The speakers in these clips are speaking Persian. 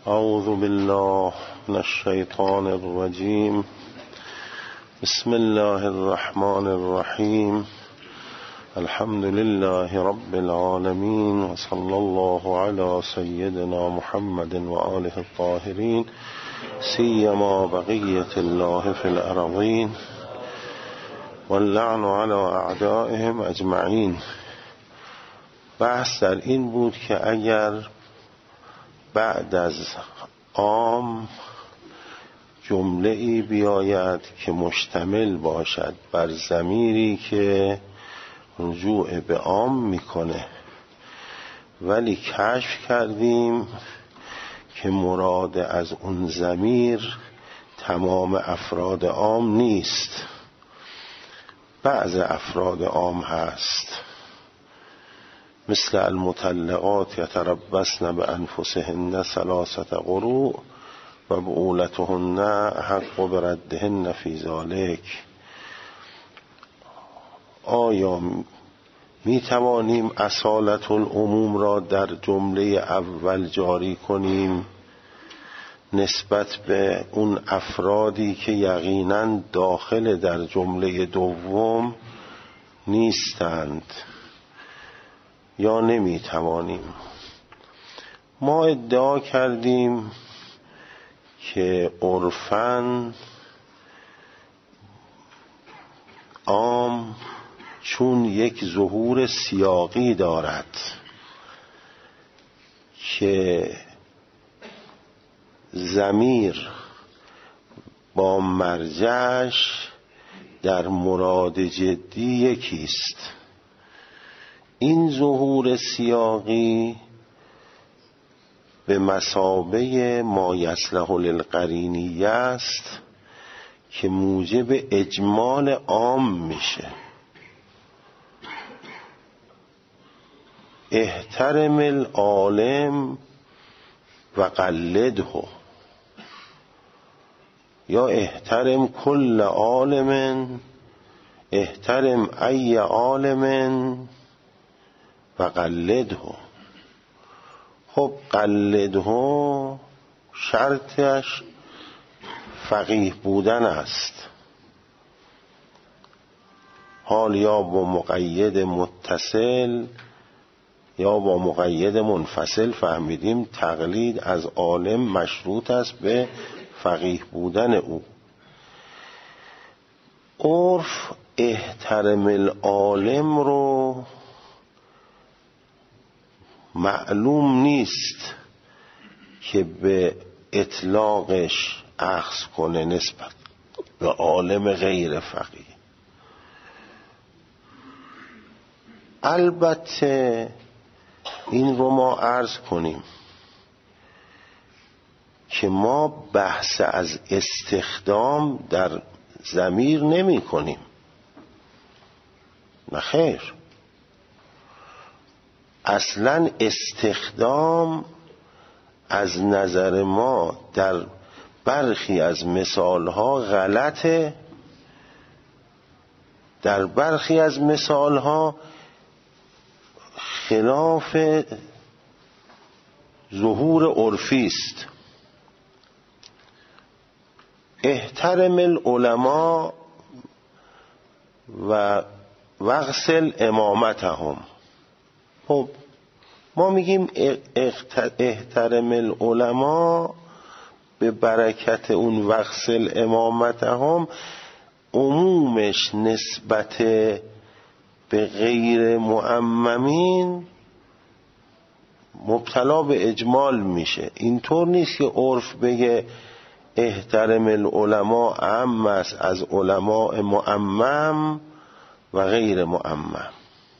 اعوذ بالله من الشیطان الرجیم. بسم الله الرحمن الرحیم. الحمد لله رب العالمین و صلی الله علی سیدنا محمد و آله الطاهرین سیما بقیة الله فی الارضین واللعن علی اعدائهم اجمعین. بحث در این بود که اگر بعد از عام جمله ای بیاید که مشتمل باشد بر ضمیری که رجوع به عام میکنه، ولی کشف کردیم که مراد از اون ضمیر تمام افراد عام نیست، بعض افراد عام هست، مثل المطلقات یتربصن بانفسهن ثلاثة قروء و بعولتهن حق بردهن فی ذلک. آیا می توانیم اصالت العموم را در جمله اول جاری کنیم نسبت به اون افرادی که یقیناً داخل در جمله دوم نیستند، یا نمی توانیم؟ ما ادعا کردیم که عرفاً عام چون یک ظهور سیاقی دارد که ضمیر با مرجعش در مراد جدی یکیست، این ظهور سیاقی به مثابه ما یصلح للقرینیه است که موجب اجمال عام میشه. احترم العالم و قلده، یا احترم کل عالم، احترم ای عالم و قلده. خب قلده شرطش فقیه بودن است، حال یا با مقید متصل یا با مقید منفصل فهمیدیم تقلید از عالم مشروط است به فقیه بودن او. عرف احترم العالم رو معلوم نیست که به اطلاقش اخذ کنه نسبت به عالم غیر فقیه. البته این رو ما عرض کنیم که ما بحث از استخدام در ضمیر نمی کنیم، نه خیر. اصلا استخدام از نظر ما در برخی از مثالها غلطه، در برخی از مثالها خلاف ظهور عرفی است. احترم العلماء و واغسل امامتهم. خب ما میگیم احترم العلماء به برکت اون واغسل امامتهم، عمومش نسبت به غیر معممین مبتلا به اجمال میشه. اینطور نیست که عرف بگه احترم العلماء عام است از علماء معمم و غیر معمم،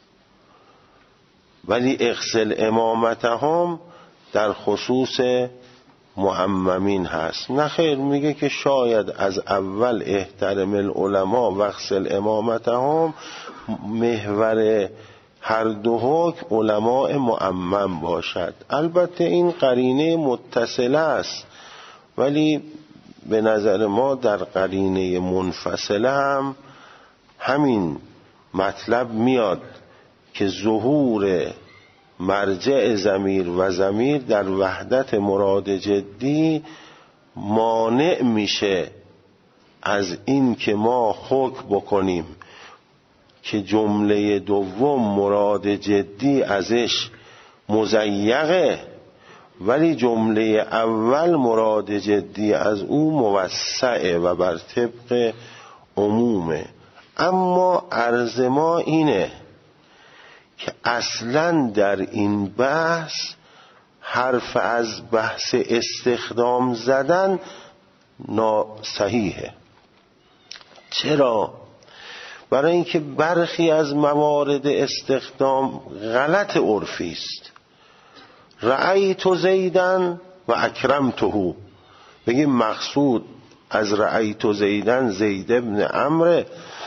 ولی اغسل امامتهم در خصوص معممین هست. نه خیر، میگه که شاید از اول احترم العلماء و اغسل امامتهم محور هر دو حکم علماء معمم باشد. البته این قرینه متصله است، ولی به نظر ما در قرینه منفصله هم همین مطلب میاد که ظهور مرجع ضمیر و ضمیر در وحدت مراد جدی مانع میشه از این که ما حکم بکنیم که جمله دوم مراد جدی ازش مضیقه ولی جمله اول مراد جدی از او موسعه و بر طبق عمومه. اما عرض ما اینه که اصلا در این بحث حرف از بحث استخدام زدن ناصحیحه. چرا؟ برای اینکه برخی از موارد استخدام غلط عرفی است. رأیت زیدن و اکرمته، بگیم مقصود از رأیت زیدن زید ابن عمرو،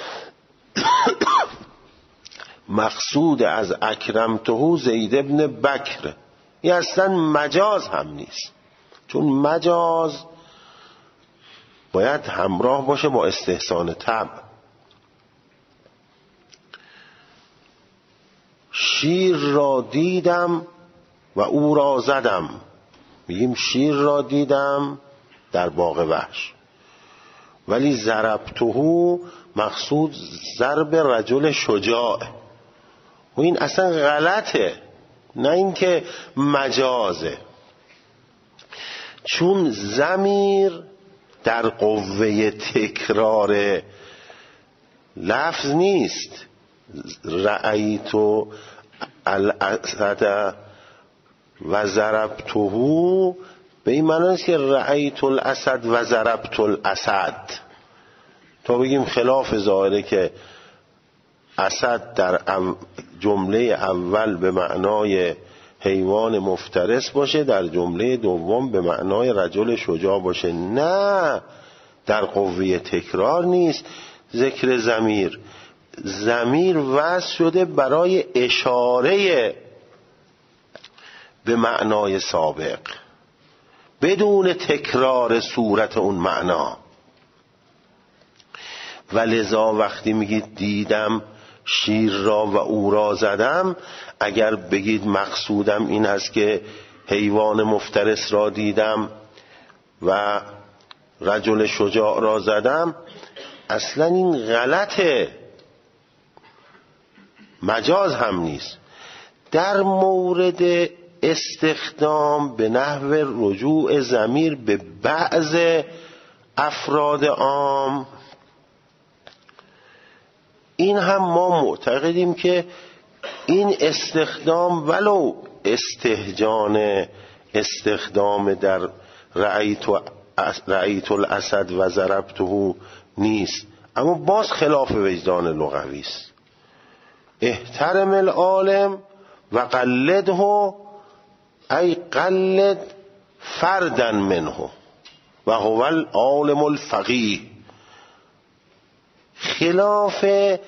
مقصود از اکرمته زید ابن بکر. این اصلا مجاز هم نیست، چون مجاز باید همراه باشه با استحسان طبع. شیر را دیدم و او را زدم، میگیم شیر را دیدم در باغ وحش، ولی ضربته مقصود ضرب رجل شجاع، و این اصلا غلطه، نه اینکه مجازه. چون ضمیر در قوه تکرار لفظ نیست. رأیت الاسد و ضربته به این معنی است که رأیت الاسد و ضربت الاسد. تا بگیم خلاف ظاهره که اسد در جمله اول به معنای حیوان مفترس باشه، در جمله دوم به معنای رجل شجاع باشه. نه، در قوه تکرار نیست. ذکر ضمیر وضع شده برای اشاره به معنای سابق بدون تکرار صورت اون معنا. و لذا وقتی میگید دیدم شیر را و او را زدم، اگر بگید مقصودم این است که حیوان مفترس را دیدم و رجل شجاع را زدم، اصلا این غلطه، مجاز هم نیست. در مورد استخدام به نحو رجوع ضمیر به بعض افراد عام، این هم ما معتقدیم که این استخدام ولو استهجان استخدام در رأیت الاسد و ضربته نیست، اما باز خلاف وجدان لغوی است. احترم العالم و قلده، ای قلد فردا منه و هو العالم الفقیه. خلاف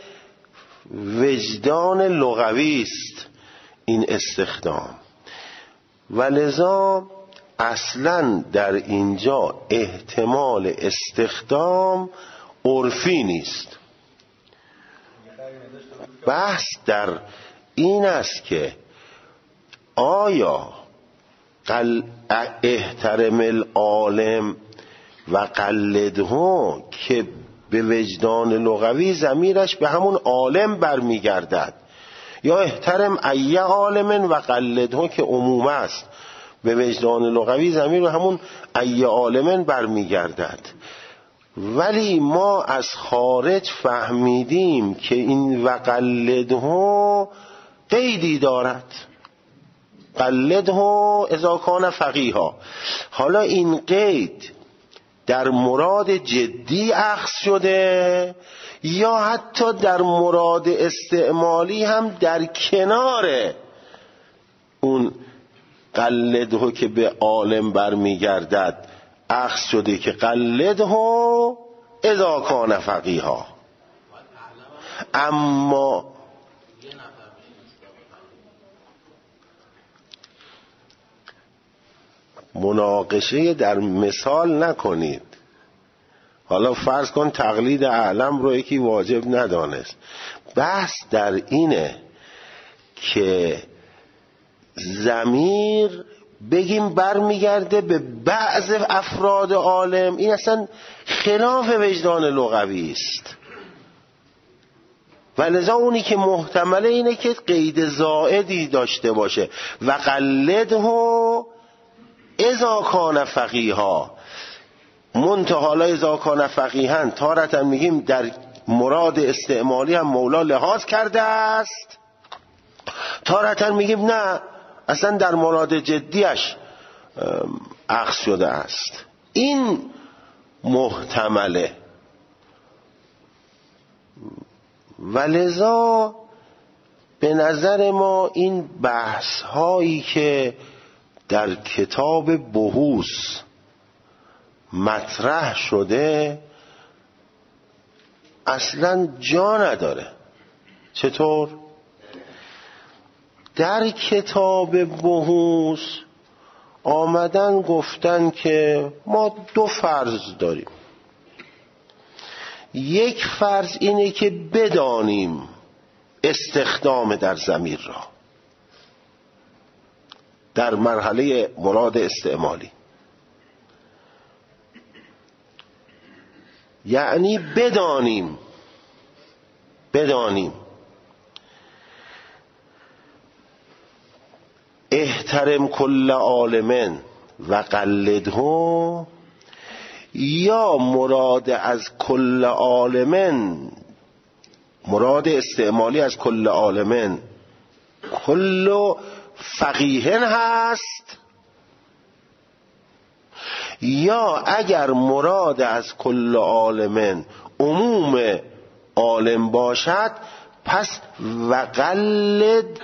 وجدان لغوی است این استخدام، و لذا اصلا در اینجا احتمال استخدام عرفی نیست. بحث در این است که آیا احترم العالم و قلده که به وجدان لغوی ضمیرش به همون عالم برمیگردد، یا احترم ای عالم و قلده که عموم است به وجدان لغوی ضمیر به همون ای عالم برمیگردد. ولی ما از خارج فهمیدیم که این و قلده قیدی دارد، قلده اذا کان فقیها. حالا این قید در مراد جدی اخذ شده یا حتی در مراد استعمالی هم در کنار اون قلده که به عالم برمیگردد اخذ شده که قلده اذا کان فقیها. اما مناقشه در مثال نکنید. حالا فرض کن تقلید اعلم رو یکی واجب ندانست. بحث در اینه که ضمیر بگیم برمیگرده به بعض افراد عالم، این اصلا خلاف وجدان لغوی است. و لذا اونی که محتمله اینه که قید زائدی داشته باشه و قلده اذا کان فقیها. منتها اذا کان فقیها تارتا میگیم در مراد استعمالی هم مولا لحاظ کرده است، تارتا میگیم نه اصلا در مراد جدیش اخذ شده است. این محتمله. ولذا به نظر ما این بحث هایی که در کتاب بحوث مطرح شده اصلا جا نداره. چطور؟ در کتاب بحوث آمدن گفتن که ما دو فرض داریم. یک فرض اینه که بدانیم استخدام در ضمیر را در مرحله مراد استعمالی، یعنی بدانیم احترم کل عالم و قلده، یا مراد از کل عالم، مراد استعمالی از کل عالم کل فقیهن هست، یا اگر مراد از کل عالم عموم عالم باشد پس وقلد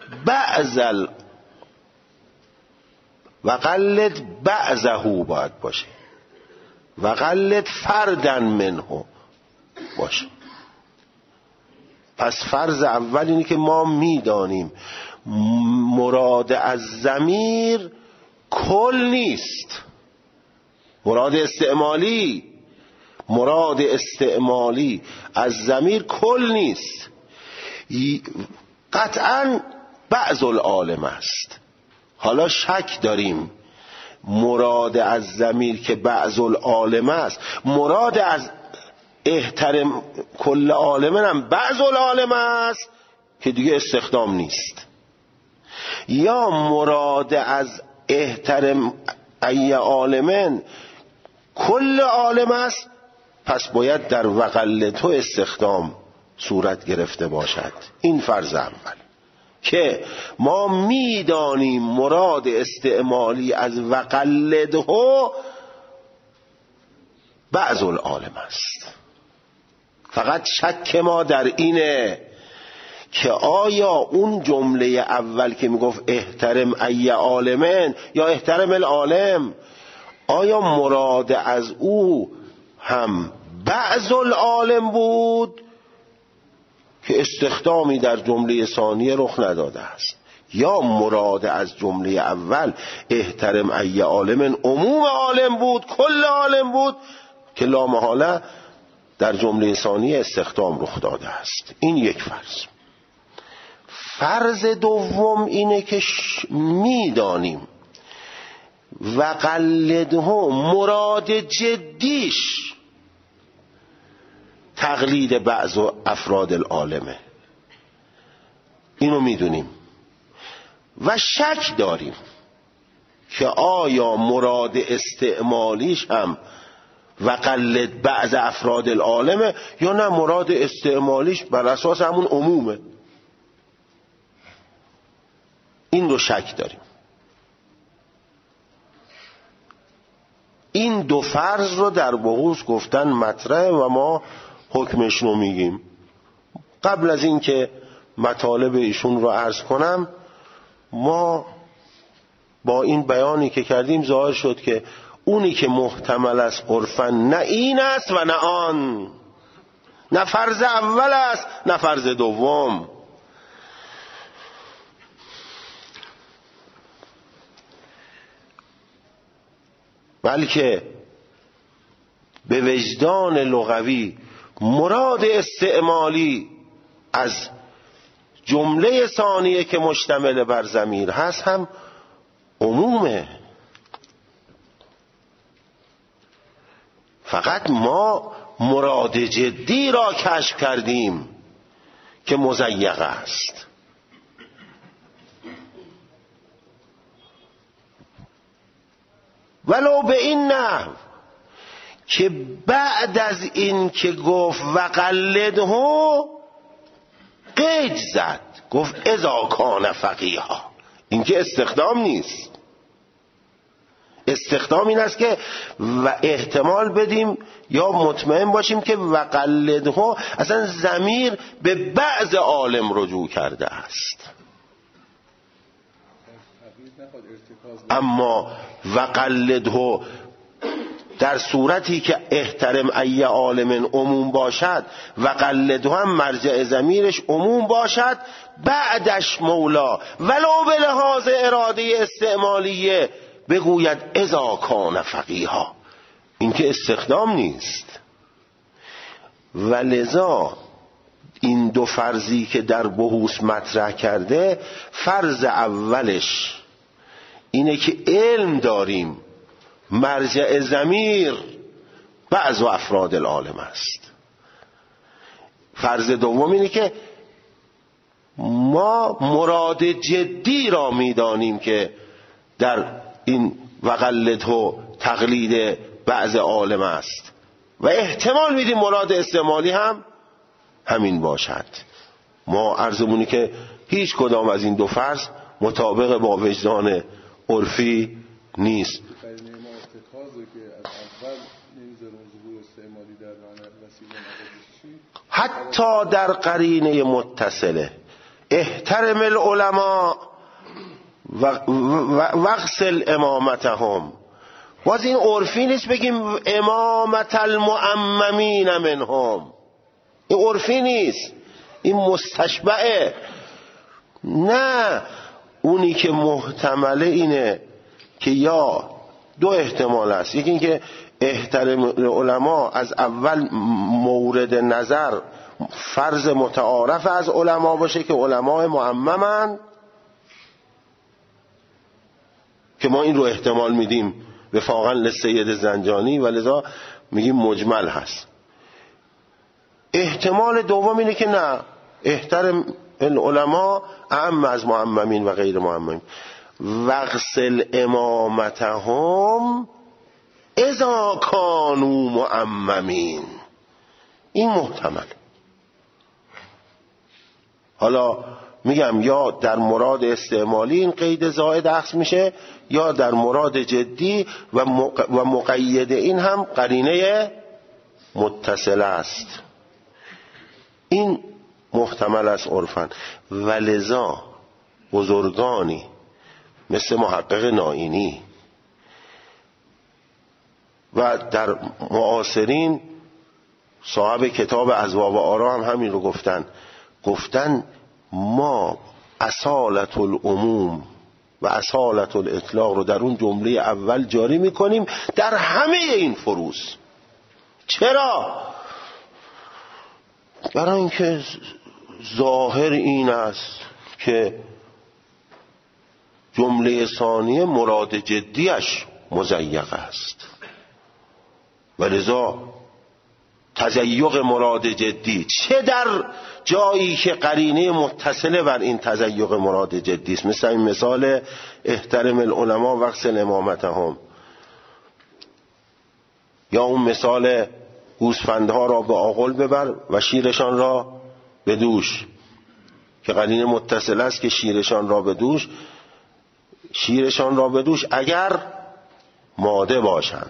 بعضه باید باشه، وقلد فردن منه باشه. پس فرض اول اینه که ما میدانیم مراد از ضمیر کل نیست، مراد استعمالی از ضمیر کل نیست، قطعاً بعض العالم است. حالا شک داریم مراد از ضمیر که بعض العالم است، مراد از احترم کل عالم هم بعض العالم است که دیگه استخدام نیست، یا مراد از احترم ای عالمن کل عالم است پس باید در وقلته استخدام صورت گرفته باشد. این فرض اول که ما میدانیم مراد استعمالی از وقلده بعض العالم است. فقط شک ما در اینه که آیا اون جمله اول که میگفت احترم ای عالمن یا احترم العالم، آیا مراد از او هم بعض العالم بود که استخدامی در جمله ثانیه رخ نداده است، یا مراد از جمله اول احترم ای عالمن عموم عالم بود، کل عالم بود که لا محاله در جمله ثانیه استخدام رخ داده است. این یک فرض. فرض دوم اینه که میدانیم وقلده مراد جدیش تقلید بعض افراد العالمه، اینو میدونیم و شک داریم که آیا مراد استعمالیش هم وقلد بعض افراد العالمه یا نه مراد استعمالیش بر اساس همون عمومه. این رو شک داریم. این دو فرض رو در بحوث گفتن مطرحه و ما حکمش رو میگیم. قبل از این که مطالب ایشون رو عرض کنم، ما با این بیانی که کردیم ظاهر شد که اونی که محتمل است عرفاً نه این است و نه آن، نه فرض اول است نه فرض دوم. بلکه به وجدان لغوی مراد استعمالی از جمله ثانیه که مشتمل بر ضمیر هست هم عمومه. فقط ما مراد جدی را کشف کردیم که مضیق است. ولو به این نحو که بعد از این که گفت وقلده قید زد، گفت اذا کان فقیها. این که استخدام نیست. استخدام این است که و احتمال بدیم یا مطمئن باشیم که وقلده اصلا ضمیر به بعض عالم رجوع کرده است. اما وقلده در صورتی که احترم ای عالم عموم باشد، وقلده هم مرجع ضمیرش عموم باشد، بعدش مولا ولو به لحاظ اراده استعمالیه بگوید اذا کان فقیها. این که استخدام نیست. ولذا این دو فرضی که در بحوث مطرح کرده، فرض اولش اینه که علم داریم مرجع ضمیر بعض و افراد العالم است. فرض دوم اینه که ما مراد جدی را میدانیم که در این وقلده و تقلید بعض عالم است و احتمال میدیم مراد استعمالی هم همین باشد. ما عرضمونی که هیچ کدام از این دو فرض مطابق با وجدان عرفی نیست. حتی در قرینه متصله احترم العلماء واغسل امامتهم، باز این عرفی نیست بگیم امامت المعممین منهم. این عرفی نیست، این مستشبعه. نه، اونی که محتمله اینه که یا دو احتمال است. یکی این که احترام علما از اول مورد نظر فرض متعارف از علما باشه که علماء معممن، که ما این رو احتمال میدیم وفاقا لسید زنجانی و لذا میگیم مجمل هست. احتمال دوم اینه که نه، احترم العلماء اعم از معممین و غیر معممین. وغسل امامتهم اذا کانوا معممین. این محتمل. حالا میگم یا در مراد استعمالی این قید زائد اخذ میشه، یا در مراد جدی و مقید این هم قرینه متصله است. این محتمل است عرفاً. ولذا بزرگانی مثل محقق نائینی و در معاصرین صاحب کتاب اذواب آرا هم همین رو گفتن ما اصالت العموم و اصالت الاطلاق رو در اون جمله اول جاری میکنیم در همه این فروض. چرا؟ برای اینکه ظاهر این است که جمله ثانیه مراد جدیش مضیق است و لذا تضیق مراد جدی چه در جایی که قرینه متصله بر این تضیق مراد جدی است، مثل این مثال احترم العلماء واغسل امامتهم، یا اون مثال گوسفندها را به آغل ببر و شیرشان را به دوش، که قرینه متصله است که شیرشان را به دوش اگر ماده باشند.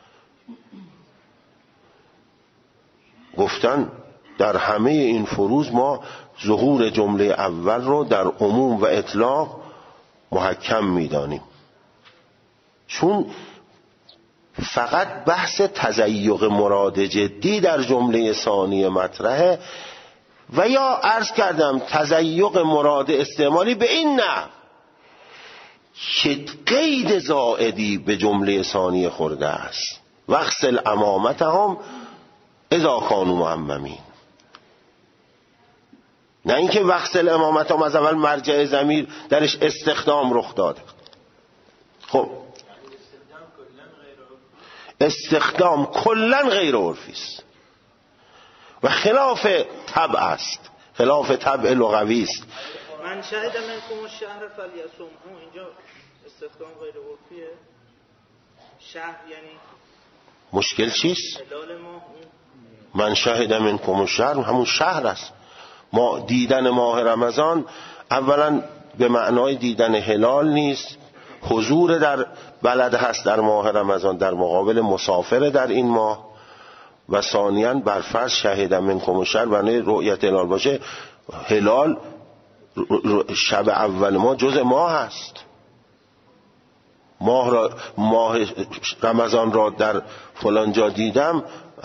گفتن در همه این فروض ما ظهور جمله اول رو در عموم و اطلاق محکم میدانیم، چون فقط بحث تضیق مراد جدی در جمله ثانیه مطرحه، و یا عرض کردم تضیق مراد استعمالی به این نحو که قید زائدی به جمله ثانیه خورده است. واغسل امامتهم اذا کانوا معممین. نه اینکه وقت الامامت هم از اول مرجع ضمیر درش استخدام رخ داده. خب استخدام کلن غیر عرفی است و خلاف طبع است، خلاف طبع لغوی است. من شهد منکم الشهر فلیصمه، اینجا استخدام غیر عرفیه. شهر یعنی مشکل چیست؟ هلال ماه. من شهد منکم الشهر همون شهر است. ما دیدن ماه رمضان اولا به معنای دیدن هلال نیست، حضور در بلد هست در ماه رمضان در مقابل مسافر در این ماه، و ثانیاً بر فرض شهد منکم الشهر برای رؤیت هلال باشه، هلال شب اول ما جز ماه هست. ماه رمضان را در فلان جا دیدم،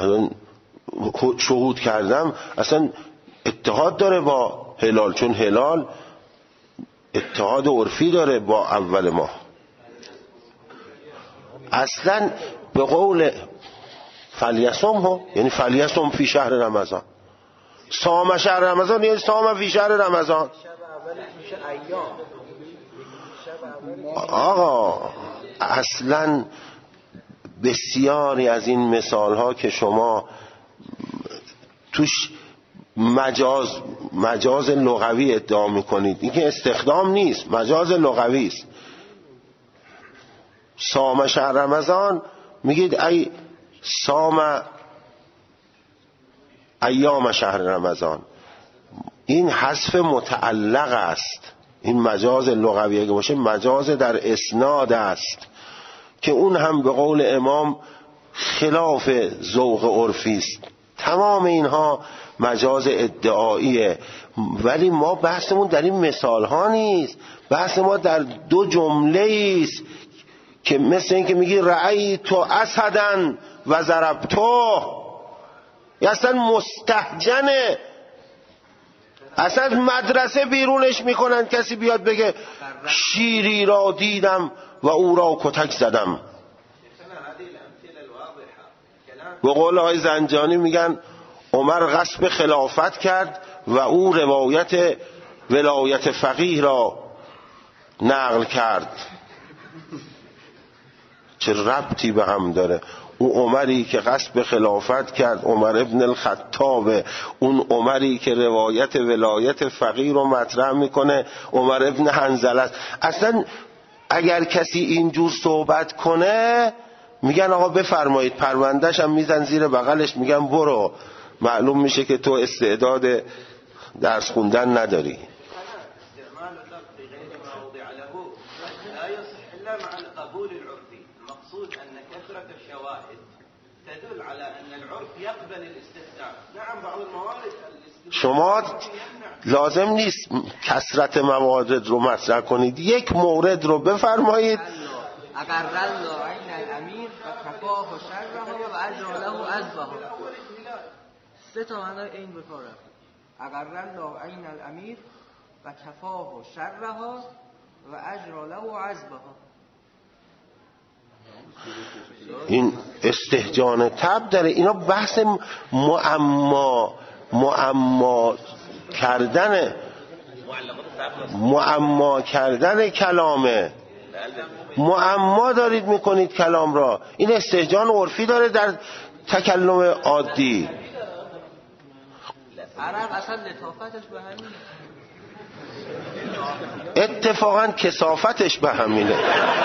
شهود کردم، اصلا اتحاد داره با هلال، چون هلال اتحاد عرفی داره با اول ماه. اصلا به قول فلیصم ها یعنی فلیصم فی شهر رمضان، صام شهر رمضان یعنی صام فی شهر رمضان. آقا اصلا بسیاری از این مثال ها که شما توش مجاز لغوی ادعا میکنید، این که استخدام نیست، مجاز لغوی است. صام شهر رمضان میگید ای صام ایام شهر رمضان، این حذف متعلق است. این مجاز لغوی اگه باشه مجاز در اسناد است که اون هم به قول امام خلاف ذوق عرفی است. تمام اینها مجاز ادعاییه، ولی ما بحثمون در این مثال ها نیست، بحث ما در دو جمله است که مثل این که میگی رأیت اسدن و ضربته، اصلا مستهجنه، اصلا مدرسه بیرونش میکنن کسی بیاد بگه شیری را دیدم و او را کتک زدم. به قول آقای زنجانی میگن عمر غصب خلافت کرد و او روایت ولایت فقیه را نقل کرد. چه ربطی به هم داره؟ اون عمری که غصب خلافت کرد عمر ابن الخطاب، اون عمری که روایت ولایت فقیه رو مطرح میکنه عمر ابن حنظله است. اصلا اگر کسی اینجور صحبت کنه میگن آقا بفرمایید، پروندهش هم میزن زیر بغلش، میگن برو، معلوم میشه که تو استعداد درس خوندن نداری. شما لازم نیست کثرت موارد رو مطرح کنید، یک مورد رو بفرمایید. اگر الله عین الامیر و کفاه و شرها و اجر له عذبها، سه تا معنای این به کار رفت. اگر الله عین الامیر و کفاه و شرها و اجر له عذبها. این استهجان طبع داره. اینا بحث معما کردن کلامه. معما دارید میکنید کلام را. این استهجان عرفی داره در تکلم عادی. عرب اصلا لطافتش به همینه، اتفاقا کثافتش به همینه.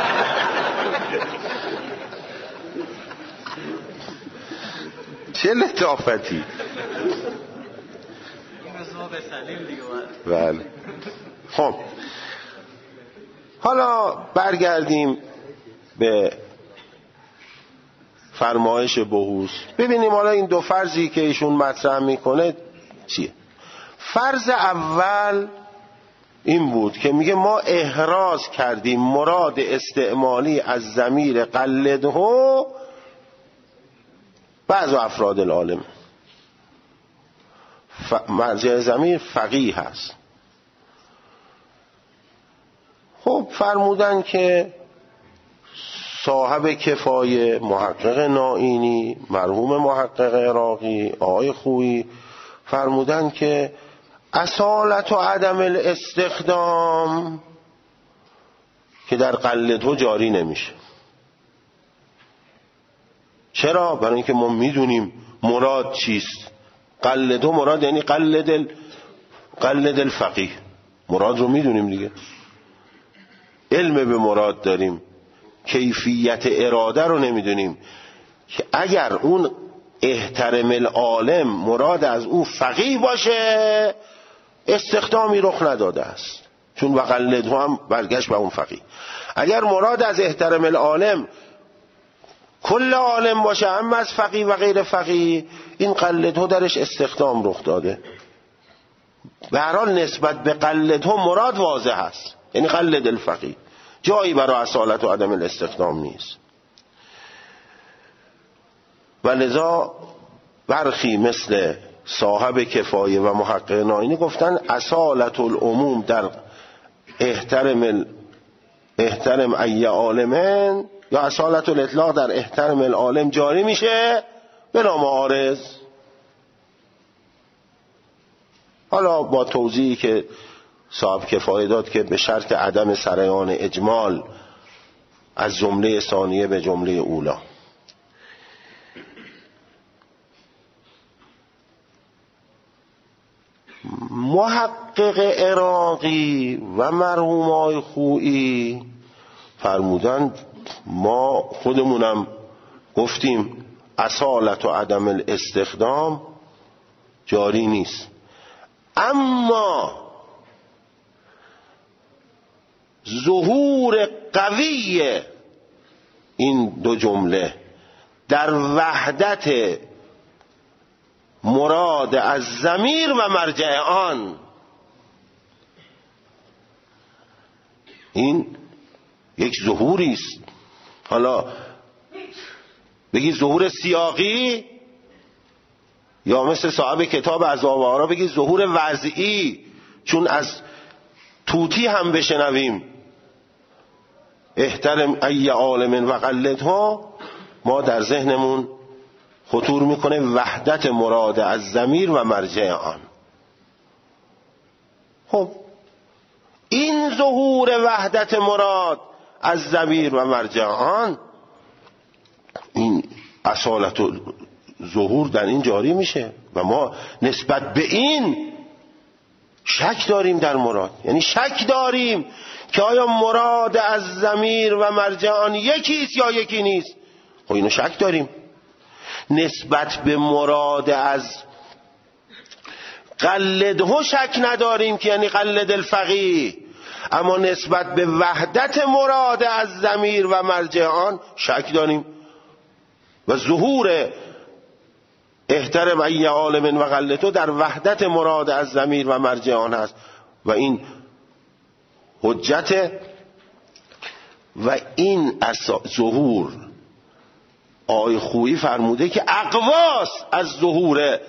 چه لطافتی. بله. خب حالا برگردیم به فرمایش بحوث، ببینیم حالا این دو فرضی که ایشون مطرح میکنه چیه. فرض اول این بود که میگه ما احراز کردیم مراد استعمالی از ضمیر قلده بعض افراد العالم، مرجع ضمیر فقیه هست. خب فرمودن که صاحب کفایه، محقق نائینی، مرحوم محقق عراقی، آقای خویی فرمودن که اصالت و عدم الاستخدام که در قلده جاری نمیشه. چرا؟ برای اینکه ما میدونیم مراد چیست. قلده مراد یعنی قلد الفقیه، مراد رو میدونیم دیگه، علم به مراد داریم، کیفیت اراده رو نمیدونیم. که اگر اون احترم العالم مراد از اون فقیه باشه استخدامی رخ نداده است، چون وقلده هم برگشت به اون فقیه. اگر مراد از احترم العالم کل عالم باشه، اما از فقیه و غیر فقیه، این قلده درش استخدام رخ داده. به هر حال نسبت به قلده مراد واضح است، یعنی قلد الفقیه، جایی برای اصالت و عدم الاستخدام نیست. و لذا برخی مثل صاحب کفایه و محقق نائینی گفتن اصالت العموم در احترم ای عالمن، یا اصالت الاطلاق در احترم العالم جاری میشه بلا معارض. حالا با توضیحی که صاحب کفایه داد که به شرط عدم سریان اجمال از جمله ثانیه به جمله اولا. محقق عراقی و مرحوم آقای خویی فرمودند ما خودمونم گفتیم اصالت و عدم الاستخدام جاری نیست، اما ظهور قوی این دو جمله در وحدت مراد از ضمیر و مرجع آن، این یک ظهوری است. حالا بگی ظهور سیاقی، یا مثل صاحب کتاب عذاب آرا بگی ظهور وضعی، چون از طوطی هم بشنویم احترم ای عالم و قلدها، ما در ذهنمون خطور میکنه وحدت مراد از ضمیر و مرجع آن. خب این ظهور وحدت مراد از ضمیر و مرجع آن، این اصالت و ظهور در این جاری میشه و ما نسبت به این شک داریم در مراد، یعنی شک داریم که آیا مراد از ضمیر و مرجع آن یکیست یا یکی نیست. خب اینو شک داریم. نسبت به مراد از قلده شک نداریم که یعنی قلد الفقیه، اما نسبت به وحدت مراد از ضمیر و مرجع آن شک داریم. و ظهور احترم ای عالم و قلده در وحدت مراد از ضمیر و مرجع آن هست و این حجت. و این ظهور آقای خویی فرموده که اقواس از ظهور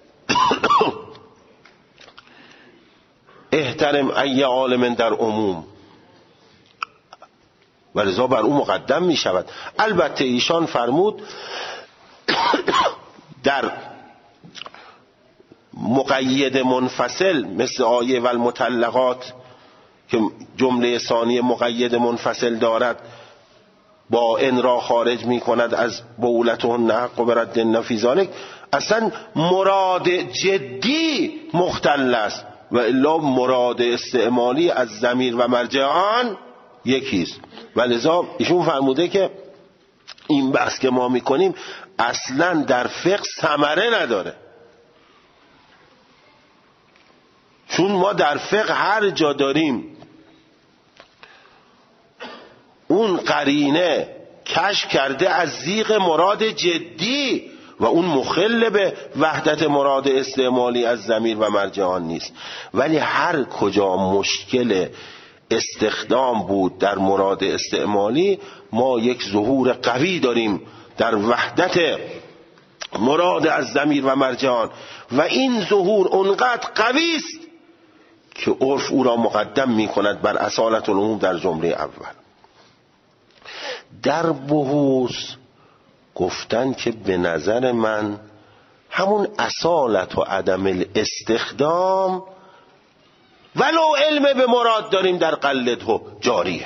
احترم ای عالم در عموم و لذا بر او مقدم می شود. البته ایشان فرمود در مقید منفصل مثل آیه و المطلقات که جمله ثانیه مقید منفصل دارد، با ان را خارج می کند از بولتهن حق و برد فی ذلک، اصلا مراد جدی مختل است و الا مراد استعمالی از ضمیر و مرجع آن یکیست. و لذا ایشون فرموده که این بحث که ما میکنیم اصلا در فقه ثمره نداره، چون ما در فقه هر جا داریم اون قرینه کشف کرده از زیغ مراد جدی و اون مخل به وحدت مراد استعمالی از ضمیر و مرجع آن نیست، ولی هر کجا مشکل استخدام بود در مراد استعمالی ما یک ظهور قوی داریم در وحدت مراد از ضمیر و مرجع آن و این ظهور اونقدر قوی است که عرف او را مقدم می کند بر اصالت العموم در جمله اول. در بحوث گفتن که به نظر من همون اصالت و عدم الاستخدام ولو علم به مراد داریم در قلده جاریه.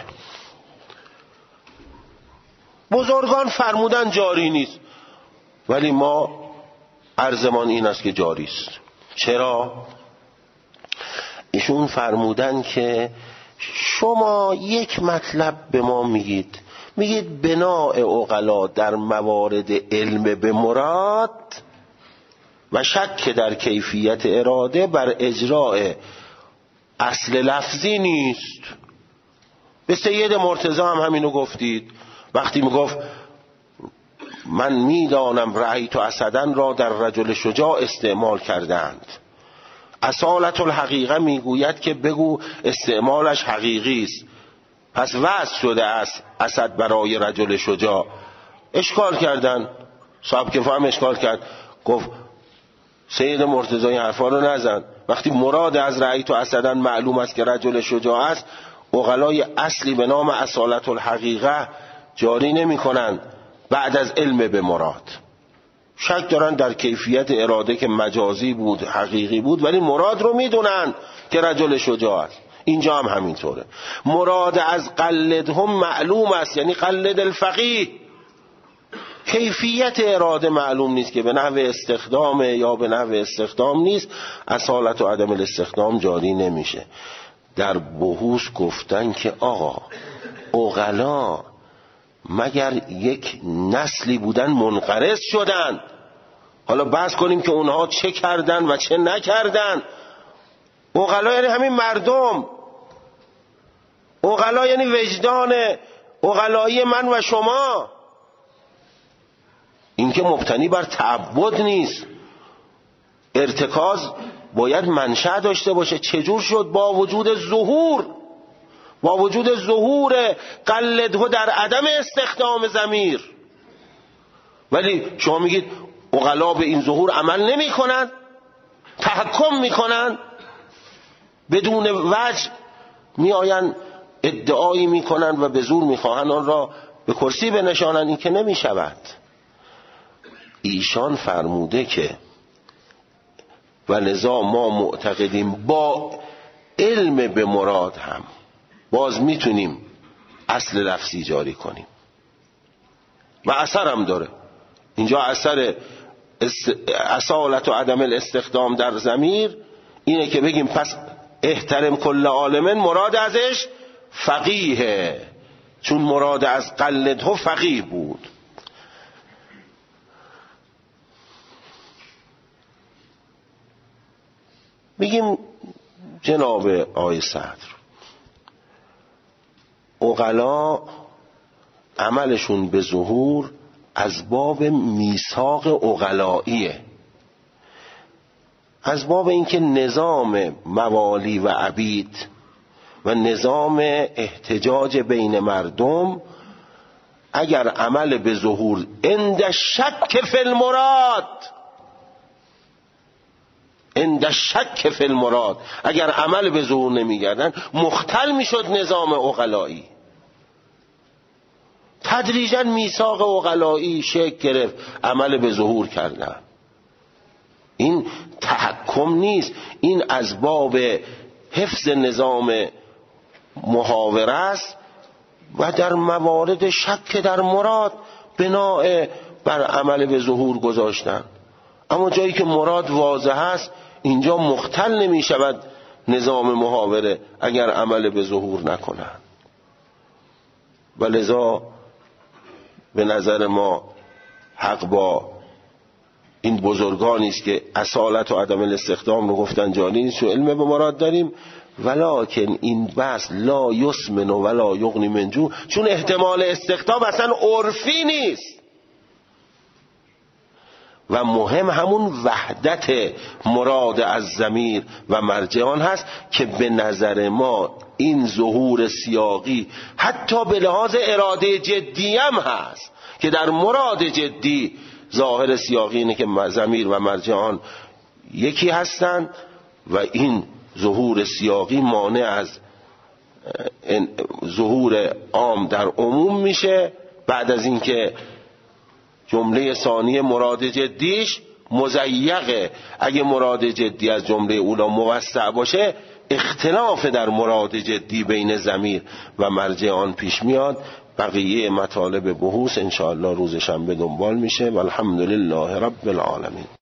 بزرگان فرمودن جاری نیست، ولی ما عرضمان این است که جاری است. چرا؟ ایشون فرمودن که شما یک مطلب به ما میگید بناء عقلا در موارد علم به مراد و شک در کیفیت اراده بر اجراء اصل لفظی نیست. به سید مرتضی هم همینو گفتید وقتی میگفت من میدانم رأیت اسدن را در رجل شجاع استعمال کردند. اصالت الحقیقه میگوید که بگو استعمالش حقیقی است، پس وضع شده است اسد برای رجل شجاع. اشکال کردن، صاحب کفا هم اشکال کرد، گفت سید مرتضی این حرفا رو نزن، وقتی مراد از رأیت اسدن معلوم است که رجل شجاع است، عقلای اصلی به نام اصالت الحقیقه جاری نمی کنند بعد از علم به مراد. شک دارن در کیفیت اراده که مجازی بود حقیقی بود، ولی مراد رو میدونن که رجل شجاع است. اینجا هم همینطوره. مراد از قلد هم معلوم است، یعنی قلد الفقیه. کیفیت اراده معلوم نیست که به نحو استخدام یا به نحو استخدام نیست، اصالت و عدم الاستخدام جاری نمیشه. در بحوث گفتن که آقا عقلا مگر یک نسلی بودن منقرض شدن؟ حالا بحث کنیم که اونها چه کردن و چه نکردن. عقلا یعنی همین مردم، عقلا یعنی وجدان عقلایی من و شما. این که مبتنی بر تعبد نیست. ارتکاز باید منشأ داشته باشه. چجور شد با وجود ظهور قلده در عدم استخدام ضمیر؟ ولی شما میگید عقلا به این ظهور عمل نمی کنن، تحکم میکنن، بدون وجه میآین ادعایی میکنن و به زور میخواهن آن را به کرسی بنشانن. این که نمیشود. ایشان فرموده که و لذا ما معتقدیم با علم به مراد هم باز میتونیم اصل لفظی جاری کنیم و اثر هم داره. اینجا اثر اصالت و عدم الاستخدام در ضمیر اینه که بگیم پس احترم کل عالم مراد ازش فقیه، چون مراد از قلده فقیه بود. میگیم جناب آقای صدر، عقلا عملشون به ظهور از باب میثاق عقلاییه، از باب اینکه نظام موالی و عبید و نظام احتجاج بین مردم اگر عمل به ظهور عند شک فی المراد اگر عمل به ظهور نمیگردن مختل میشد نظام عقلایی. تدریجا میثاق عقلایی شکل گرفت، عمل به ظهور کردن. این تحکم نیست، این از باب حفظ نظام محاوره است و در موارد شک در مراد بناء بر عمل به ظهور گذاشتن. اما جایی که مراد واضح است اینجا مختل نمی شود نظام محاوره اگر عمل به ظهور نکنن. ولذا به نظر ما حق با این بزرگانی است که اصالت و عدم الاستخدام رو گفتن جاری نیست و علم به مراد داریم، ولکن این بحث لا یسمن ولا یغنی من جوع، چون احتمال استخدام اصلا عرفی نیست و مهم همون وحدت مراد از ضمیر و مرجعان هست که به نظر ما این ظهور سیاقی حتی به لحاظ اراده جدی هم هست که در مراد جدی ظاهر سیاقی اینه که ضمیر و مرجعان یکی هستند و این ظهور سیاقی مانع از ظهور عام در عموم میشه. بعد از اینکه جمله ثانیه مراد جدیش مضیقه، اگه مراد جدی از جمله اولا موسع باشه اختلاف در مراد جدی بین ضمیر و مرجع آن پیش میاد. بقیه مطالب بحوث انشاءالله روز شنبه دنبال میشه. والحمدلله رب العالمین.